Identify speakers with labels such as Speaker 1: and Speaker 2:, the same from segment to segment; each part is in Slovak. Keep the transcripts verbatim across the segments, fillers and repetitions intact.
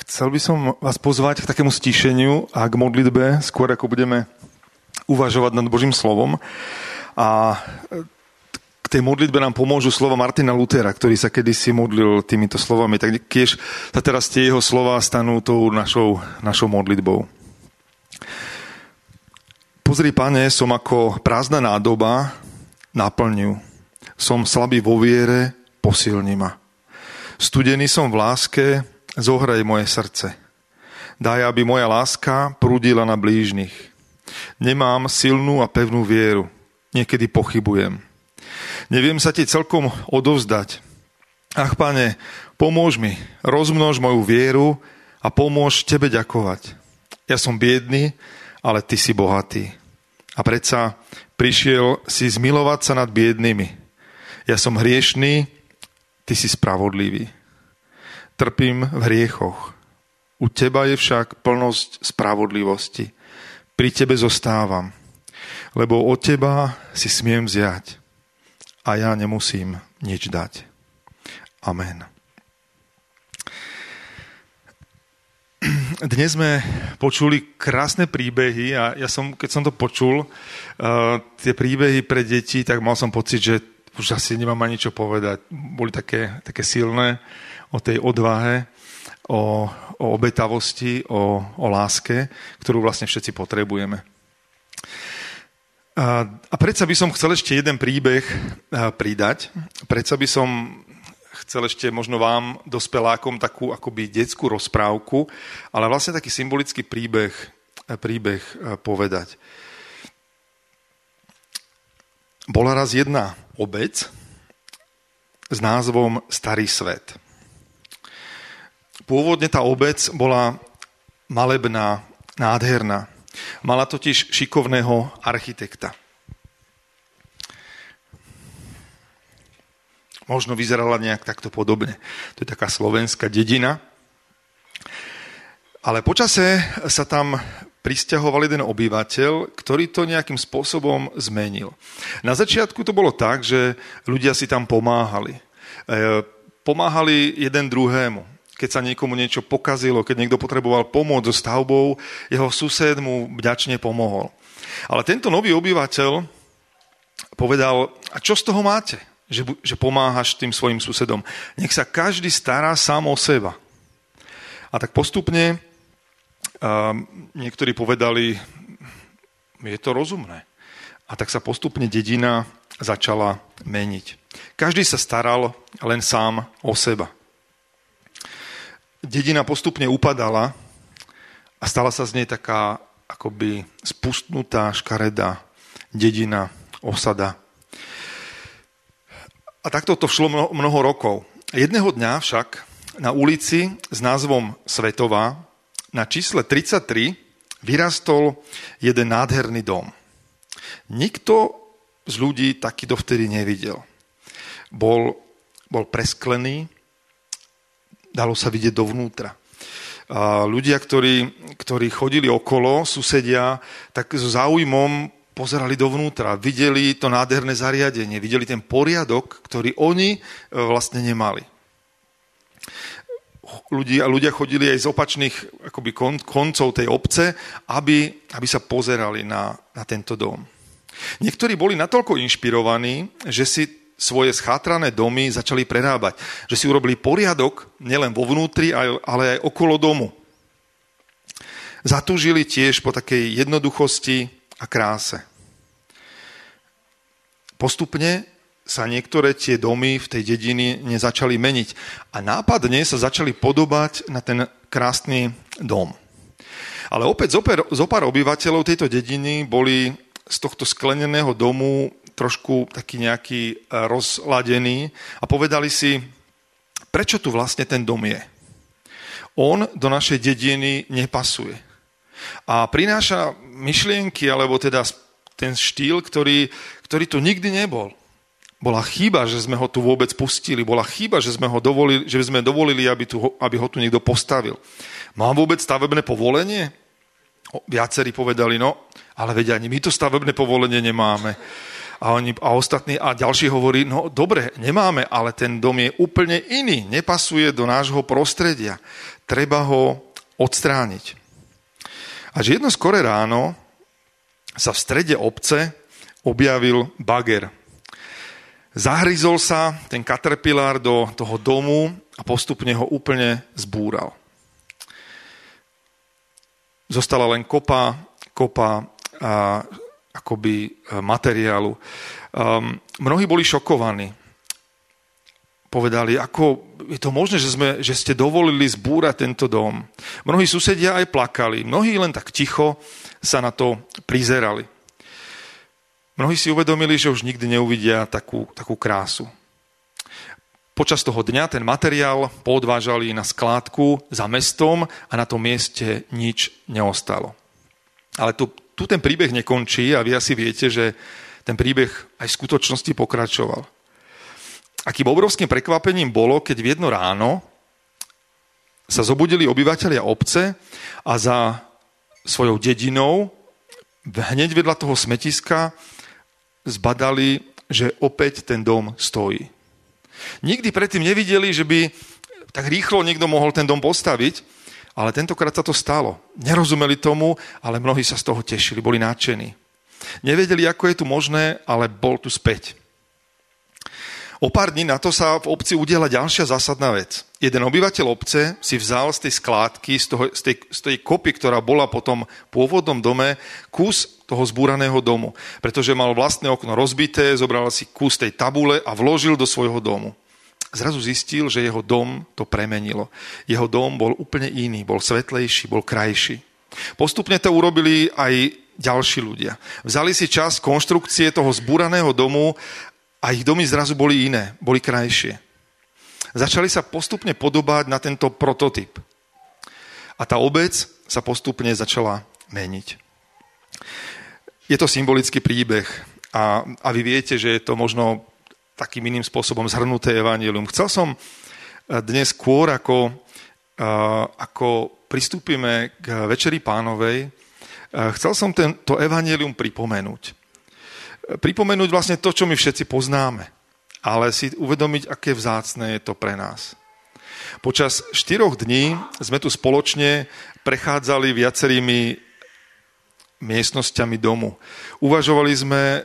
Speaker 1: Chcel by som vás pozvať k takému stíšeniu a k modlitbe, skôr ako budeme uvažovať nad Božím slovom. A k tej modlitbe nám pomôžu slova Martina Luthera, ktorý sa kedysi modlil týmito slovami. Tak tiež sa teraz tie jeho slova stanú tou našou, našou modlitbou. Pozri, Pane, som ako prázdna nádoba, naplň ju. Som slabý vo viere, posilni ma. Studený som v láske, zohraj moje srdce. Daj, aby moja láska prúdila na blížnych. Nemám silnú a pevnú vieru. Niekedy pochybujem. Neviem sa ti celkom odovzdať. Ach, Pane, pomôž mi, rozmnož moju vieru a pomôž tebe ďakovať. Ja som biedný, ale ty si bohatý. A predsa prišiel si zmilovať sa nad biednými. Ja som hriešný, ty si spravodlivý. Trpím v hriechoch. U teba je však plnosť spravodlivosti. Pri tebe zostávam, lebo od teba si smiem vziať a ja nemusím nič dať. Amen. Dnes sme počuli krásne príbehy a ja som, keď som to počul, uh, tie príbehy pre deti, tak mal som pocit, že už asi nemám ani čo povedať. Boli také, také silné o tej odvahe, o, o obetavosti, o, o láske, ktorú vlastne všetci potrebujeme. A, a predsa by som chcel ešte jeden príbeh pridať. Predsa by som chcel ešte možno vám, dospelákom, takú akoby detskú rozprávku, ale vlastne taký symbolický príbeh, príbeh povedať. Bola raz jedna obec s názvom Starý svet. Pôvodne tá obec bola malebná, nádherná. Mala totiž šikovného architekta. Možno vyzerala nejak takto podobne. To je taká slovenská dedina. Ale počase sa tam prisťahoval jeden obyvateľ, ktorý to nejakým spôsobom zmenil. Na začiatku to bolo tak, že ľudia si tam pomáhali. E, pomáhali jeden druhému. Keď sa niekomu niečo pokazilo, keď niekto potreboval pomôcť so stavbou, jeho sused mu vďačne pomohol. Ale tento nový obyvateľ povedal, a čo z toho máte, že, že pomáhaš tým svojim susedom? Nech sa každý stará sám o seba. A tak postupne uh, niektorí povedali, je to rozumné. A tak sa postupne dedina začala meniť. Každý sa staral len sám o seba. Dedina postupne upadala a stala sa z nej taká akoby spustnutá, škaredá dedina, osada. A takto to šlo mnoho, mnoho rokov. Jedného dňa však na ulici s názvom Svetová na čísle tridsaťtri vyrastol jeden nádherný dom. Nikto z ľudí taký dovtedy nevidel. Bol, bol presklený, dalo sa vidieť dovnútra. A ľudia, ktorí, ktorí chodili okolo, susedia, tak so záujmom pozerali dovnútra, videli to nádherné zariadenie, videli ten poriadok, ktorý oni vlastne nemali. Ľudia, ľudia chodili aj z opačných akoby kon, koncov tej obce, aby, aby sa pozerali na, na tento dom. Niektorí boli natoľko inšpirovaní, že si svoje schátrané domy začali prerábať. Že si urobili poriadok nielen vo vnútri, ale aj okolo domu. Zatúžili tiež po takej jednoduchosti a kráse. Postupne sa niektoré tie domy v tej dedine nezačali meniť a nápadne sa začali podobať na ten krásny dom. Ale opäť zo pár obyvateľov tejto dediny boli z tohto skleneného domu trošku taký nejaký rozladený a povedali si, prečo tu vlastne ten dom je. On do našej dediny nepasuje. A prináša myšlienky, alebo teda ten štýl, ktorý, ktorý tu nikdy nebol. Bola chyba, že sme ho tu vôbec pustili. Bola chyba, že sme ho dovolili, že sme dovolili, aby, tu, aby ho tu niekto postavil. Mám vôbec stavebné povolenie? O, viacerí povedali, no, ale veď ani my to stavebné povolenie nemáme. A, oni, a ostatní a ďalší hovorí, no dobre, nemáme, ale ten dom je úplne iný, nepasuje do nášho prostredia. treba ho odstrániť. Až jedno skoré ráno sa v strede obce objavil bager. Zahryzol sa ten caterpillar do toho domu a postupne ho úplne zbúral. Zostala len kopa, kopa a, akoby materiálu. Um, mnohí boli šokovaní. Povedali, ako je to možné, že, sme, že ste dovolili zbúrať tento dom. Mnohí susedia aj plakali, mnohí len tak ticho sa na to prizerali. Mnohí si uvedomili, že už nikdy neuvidia takú, takú krásu. Počas toho dňa ten materiál podvážali na skládku za mestom a na tom mieste nič neostalo. Ale tu, tu ten príbeh nekončí a vy asi viete, že ten príbeh aj v skutočnosti pokračoval. Akým obrovským prekvapením bolo, keď v jedno ráno sa zobudili obyvatelia obce a za svojou dedinou hneď vedľa toho smetiska zbadali, že opäť ten dom stojí. Nikdy predtým nevideli, že by tak rýchlo niekto mohol ten dom postaviť, ale tentokrát sa to stalo. Nerozumeli tomu, ale mnohí sa z toho tešili, boli nadšení. Nevedeli, ako je tu možné, ale bol tu späť. O pár dní na to sa v obci udiala ďalšia zásadná vec. Jeden obyvateľ obce si vzal z tej skládky, z, toho, z, tej, z tej kopy, ktorá bola po tom pôvodnom dome, kus toho zbúraného domu. Pretože mal vlastné okno rozbité, zobral si kus tej tabule a vložil do svojho domu. Zrazu zistil, že jeho dom to premenilo. Jeho dom bol úplne iný, bol svetlejší, bol krajší. Postupne to urobili aj ďalší ľudia. Vzali si čas konštrukcie toho zbúraného domu a ich domy zrazu boli iné, boli krajšie. Začali sa postupne podobať na tento prototyp. A tá obec sa postupne začala meniť. Je to symbolický príbeh a, a vy viete, že je to možno takým iným spôsobom zhrnuté evanjelium. Chcel som dnes skôr, ako, ako pristúpime k Večeri Pánovej, chcel som tento evanjelium pripomenúť. Pripomenúť vlastne to, čo my všetci poznáme, ale si uvedomiť, aké vzácne je to pre nás. Počas štyroch dní sme tu spoločne prechádzali viacerými miestnosťami domu. Uvažovali sme,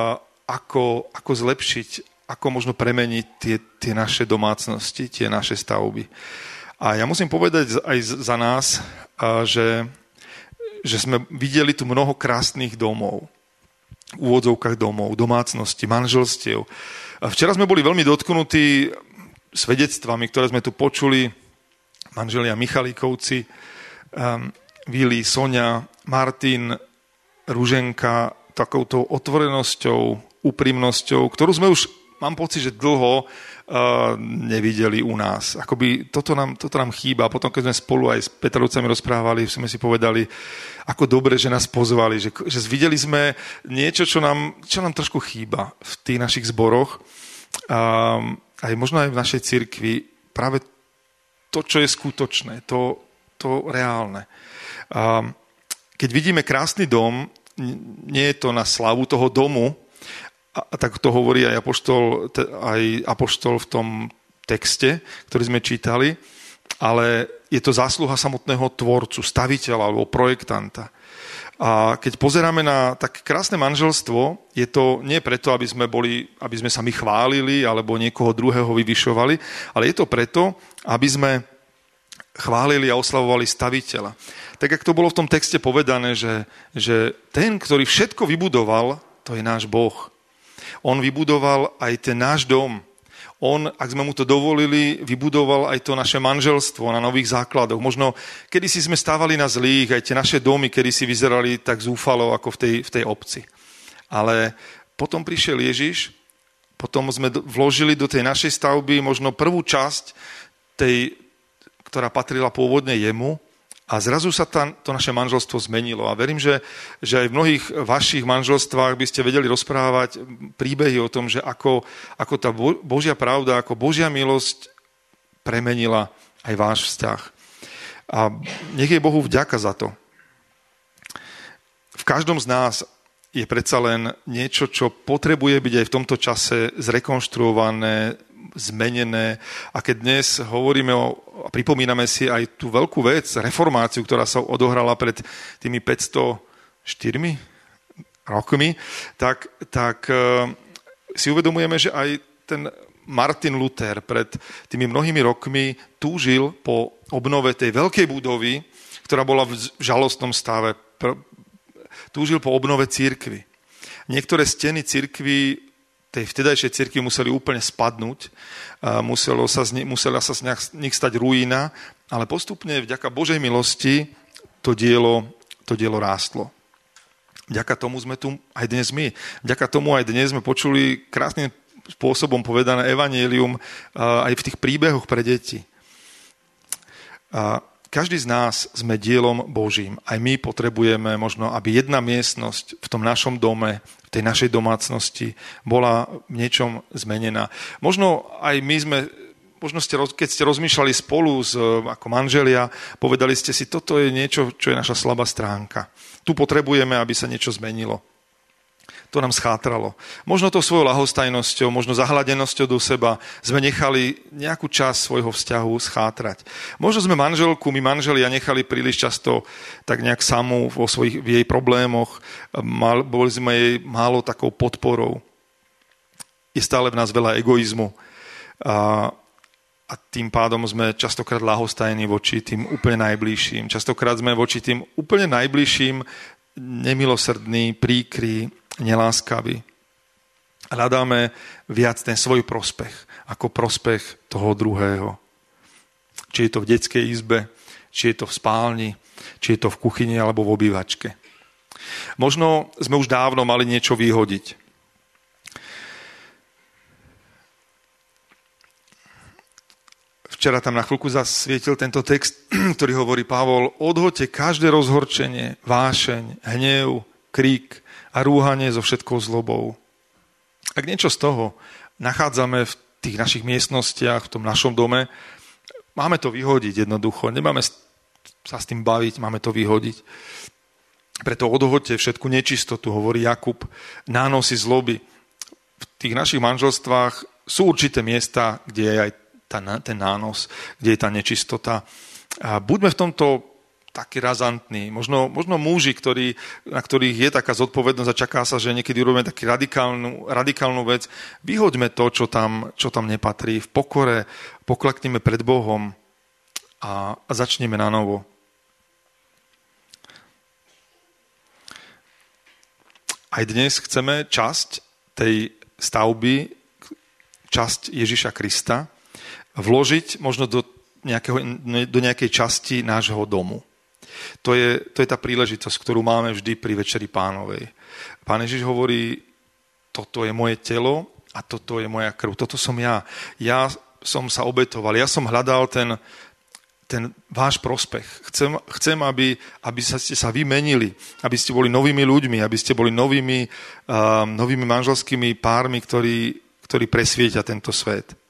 Speaker 1: ako, ako zlepšiť, ako možno premeniť tie, tie naše domácnosti, tie naše stavby. A ja musím povedať aj za nás, že, že sme videli tu mnoho krásnych domov. V úvodzovkách domov, domácnosti, manželstiev. A včera sme boli veľmi dotknutí svedectvami, ktoré sme tu počuli. Manželia Michalíkovci, um, Vili, Sonia, Martin, Ruženka, takouto otvorenosťou, úprimnosťou, ktorú sme už, mám pocit, že dlho uh, nevideli u nás. Akoby toto nám, toto nám chýba. Potom, keď sme spolu aj s Petrovcami rozprávali, sme si povedali, ako dobre, že nás pozvali, že, že videli sme niečo, čo nám, čo nám trošku chýba v tých našich zboroch, um, aj možno aj v našej cirkvi, práve to, čo je skutočné, to, to reálne. Um, keď vidíme krásny dom, nie je to na slavu toho domu, a, a tak to hovorí aj apoštol, aj apoštol v tom texte, ktorý sme čítali, ale je to zásluha samotného tvorcu, staviteľa alebo projektanta. A keď pozeráme na tak krásne manželstvo, je to nie preto, aby sme, boli, aby sme sa my chválili alebo niekoho druhého vyvyšovali, ale je to preto, aby sme chválili a oslavovali staviteľa. Tak, ako to bolo v tom texte povedané, že, že ten, ktorý všetko vybudoval, to je náš Boh. On vybudoval aj ten náš dom. On, ak sme mu to dovolili, vybudoval aj to naše manželstvo na nových základoch. Možno kedysi sme stávali na zlých, aj tie naše domy kedysi vyzerali tak zúfalo ako v tej, v tej obci. Ale potom prišiel Ježiš, potom sme vložili do tej našej stavby možno prvú časť, tej, ktorá patrila pôvodne jemu, a zrazu sa tam to naše manželstvo zmenilo. A verím, že, že aj v mnohých vašich manželstvách by ste vedeli rozprávať príbehy o tom, že ako, ako tá Božia pravda, ako Božia milosť premenila aj váš vzťah. A nech je Bohu vďaka za to. V každom z nás je predsa len niečo, čo potrebuje byť aj v tomto čase zrekonštruované, zmenené. A keď dnes hovoríme o, a pripomíname si aj tú veľkú vec, reformáciu, ktorá sa odohrala pred tými päťstoštyri rokmi, tak, tak si uvedomujeme, že aj ten Martin Luther pred tými mnohými rokmi túžil po obnove tej veľkej budovy, ktorá bola v žalostnom stave. Túžil po obnove cirkvi. Niektoré steny cirkvi, tej vtedajšej cirkvi museli úplne spadnúť, muselo sa z, musela sa z nich stať ruína, ale postupne vďaka Božej milosti to dielo, to dielo rástlo. Vďaka tomu sme tu aj dnes my. Vďaka tomu aj dnes sme počuli krásnym spôsobom povedané evanjelium aj v tých príbehoch pre deti. Každý z nás sme dielom Božím. Aj my potrebujeme možno, aby jedna miestnosť v tom našom dome, v tej našej domácnosti bola v niečom zmenená. Možno aj my sme, možno ste, keď ste rozmýšľali spolu s, ako manželia, povedali ste si, toto je niečo, čo je naša slabá stránka. Tu potrebujeme, aby sa niečo zmenilo. To nám schátralo. Možno to svojou ľahostajnosťou, možno zahladenosťou do seba sme nechali nejakú časť svojho vzťahu schátrať. Možno sme manželku, my manželia nechali príliš často tak nejak samú vo svojich, v jej problémoch. Mal, boli sme jej málo takou podporou. Je stále v nás veľa egoizmu. A, a tým pádom sme častokrát ľahostajní voči tým úplne najbližším. Častokrát sme voči tým úplne najbližším nemilosrdní, príkri, neláskaví. Hľadáme viac ten svoj prospech ako prospech toho druhého. Či je to v detskej izbe, či je to v spálni, či je to v kuchyni alebo v obývačke. Možno sme už dávno mali niečo vyhodiť. Včera tam na chvíľku zasvietil tento text, ktorý hovorí Pavol: odhoďte každé rozhorčenie, vášeň, hnev, krík a rúhanie so všetkou zlobou. Ak niečo z toho nachádzame v tých našich miestnostiach, v tom našom dome, máme to vyhodiť jednoducho. Nemáme sa s tým baviť, máme to vyhodiť. Preto odhoďte všetku nečistotu, hovorí Jakub, nánosy zloby. V tých našich manželstvách sú určité miesta, kde je aj tá, ten nános, kde je tá nečistota. A buďme v tomto taký razantný. Možno, možno muži, ktorí, na ktorých je taká zodpovednosť a čaká sa, že niekedy robíme takú radikálnu, radikálnu vec. Vyhoďme to, čo tam, čo tam nepatrí. V pokore poklakneme pred Bohom a, a začneme na novo. Aj dnes chceme časť tej stavby, časť Ježiša Krista, vložiť možno do, nejakého, do nejakej časti nášho domu. To je, to je tá príležitosť, ktorú máme vždy pri Večeri Pánovej. Pán Ježiš hovorí, toto je moje telo a toto je moja krv, toto som ja. Ja som sa obetoval, ja som hľadal ten, ten váš prospech. Chcem, chcem aby, aby sa, ste sa vymenili, aby ste boli novými ľuďmi, aby ste boli novými, uh, novými manželskými pármi, ktorí, ktorí presvietia tento svet.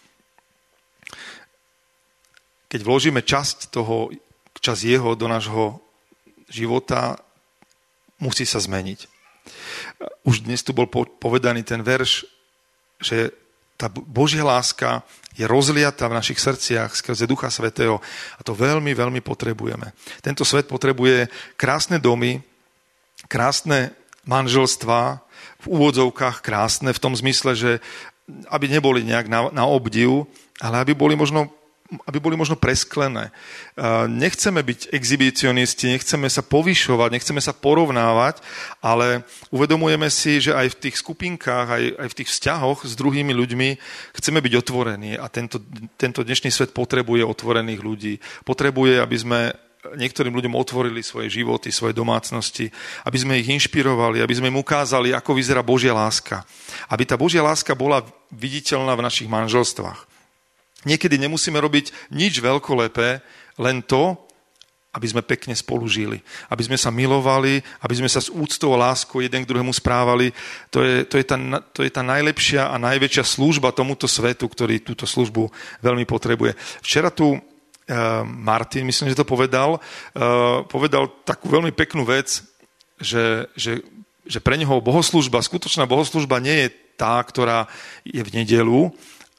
Speaker 1: Keď vložíme časť toho, čas jeho do nášho života, musí sa zmeniť. Už dnes tu bol povedaný ten verš, že tá Božia láska je rozliata v našich srdciach skrze Ducha Svätého a to veľmi, veľmi potrebujeme. Tento svet potrebuje krásne domy, krásne manželstvá, v úvodzovkách krásne, v tom zmysle, že aby neboli nejak na, na obdiv, ale aby boli možno aby boli možno presklené. Nechceme byť exhibicionisti, nechceme sa povyšovať, nechceme sa porovnávať, ale uvedomujeme si, že aj v tých skupinkách, aj, aj v tých vzťahoch s druhými ľuďmi chceme byť otvorení a tento, tento dnešný svet potrebuje otvorených ľudí. Potrebuje, aby sme niektorým ľuďom otvorili svoje životy, svoje domácnosti, aby sme ich inšpirovali, aby sme im ukázali, ako vyzerá Božia láska. Aby tá Božia láska bola viditeľná v našich manželstvách. Niekedy nemusíme robiť nič veľkolepé, len to, aby sme pekne spolu žili. Aby sme sa milovali, aby sme sa s úctou a láskou jeden k druhému správali. To je, to je, tá, to je tá najlepšia a najväčšia služba tomuto svetu, ktorý túto službu veľmi potrebuje. Včera tu uh, Martin, myslím, že to povedal, uh, povedal takú veľmi peknú vec, že, že, že pre neho bohoslužba, skutočná bohoslužba nie je tá, ktorá je v nedeľu,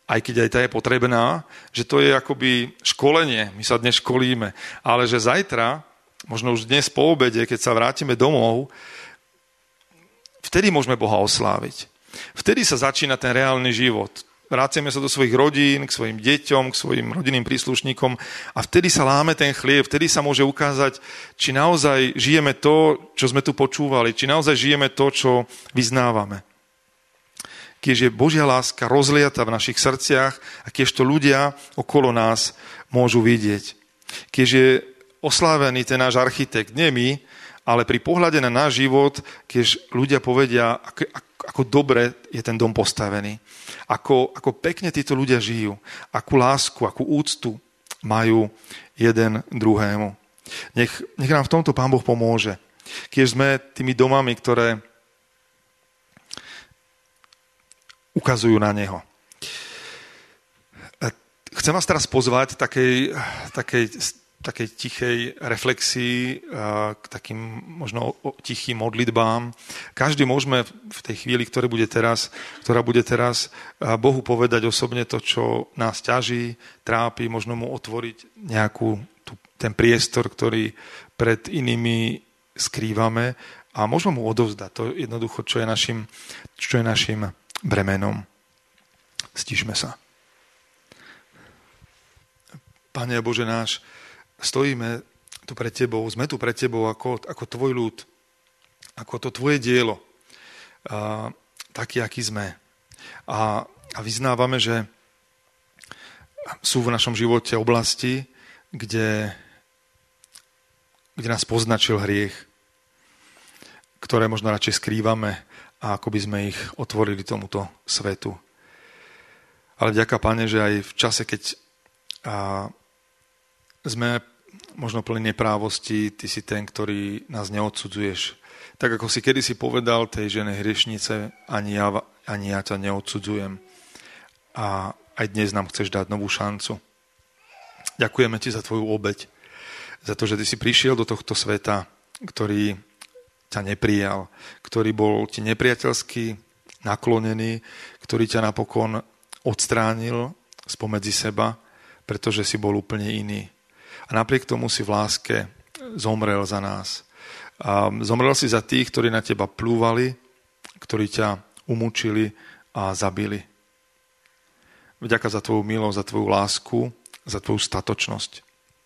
Speaker 1: aj keď aj tá je potrebná, že to je akoby školenie, my sa dnes školíme, ale že zajtra, možno už dnes po obede, keď sa vrátime domov, vtedy môžeme Boha osláviť. Vtedy sa začína ten reálny život. Vráciame sa do svojich rodín, k svojim deťom, k svojim rodinným príslušníkom a vtedy sa láme ten chlieb, vtedy sa môže ukázať, či naozaj žijeme to, čo sme tu počúvali, či naozaj žijeme to, čo vyznávame. Keď je Božia láska rozliata v našich srdciach a keď to ľudia okolo nás môžu vidieť. Keď je oslávený ten náš architekt, nie my, ale pri pohľade na náš život, keď ľudia povedia, ako, ako dobre je ten dom postavený, ako, ako pekne títo ľudia žijú, akú lásku, akú úctu majú jeden druhému. Nech, nech nám v tomto Pán Boh pomôže. Keď sme tými domami, ktoré ukazujú na Neho. Chcem vás teraz pozvať takej, takej takej tichej reflexii, k takým možno tichým modlitbám. Každý môžeme v tej chvíli, ktorá bude teraz, ktorá bude teraz Bohu povedať osobne to, čo nás ťaží, trápi, možno mu otvoriť nejakú ten priestor, ktorý pred inými skrývame a môžeme mu odovzdať to jednoducho, čo je našim, čo je našim bremenom. Stíšme sa. Pane Bože náš, stojíme tu pred Tebou, sme tu pred Tebou ako, ako Tvoj ľud, ako to Tvoje dielo, a, taký, aký sme. A, a vyznávame, že sú v našom živote oblasti, kde, kde nás poznačil hriech, ktoré možno radšej skrývame a ako by sme ich otvorili tomuto svetu. Ale vďaka, Pane, že aj v čase, keď a, sme možno plní neprávosti, ty si ten, ktorý nás neodsudzuješ. Tak ako si kedysi povedal tej žene hriešnice, ani ja, ani ja ťa neodsudzujem. A aj dnes nám chceš dať novú šancu. Ďakujeme ti za tvoju obeť, za to, že ty si prišiel do tohto sveta, ktorý ťa neprijal, ktorý bol ti nepriateľský, naklonený, ktorý ťa napokon odstránil spomedzi seba, pretože si bol úplne iný. A napriek tomu si v láske zomrel za nás. A zomrel si za tých, ktorí na teba plúvali, ktorí ťa umúčili a zabili. Vďaka za tvoju milosť, za tvoju lásku, za tvoju statočnosť.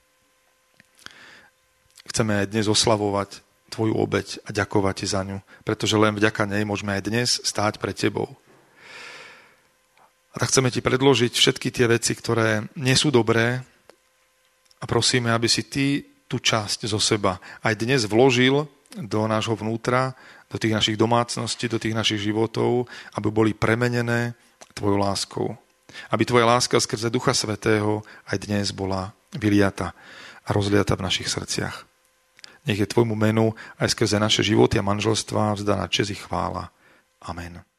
Speaker 1: Chceme aj dnes oslavovať tvoju obeť a ďakovať ti za ňu, pretože len vďaka nej môžeme aj dnes stáť pred tebou. A tak chceme ti predložiť všetky tie veci, ktoré nie sú dobré, a prosíme, aby si ty tú časť zo seba aj dnes vložil do nášho vnútra, do tých našich domácností, do tých našich životov, aby boli premenené tvojou láskou. Aby tvoja láska skrze Ducha Svätého aj dnes bola vyliata a rozliata v našich srdciach. Nech je tvojmu menu aj skrze naše životy a manželstvá vzdaná česť i chvála. Amen.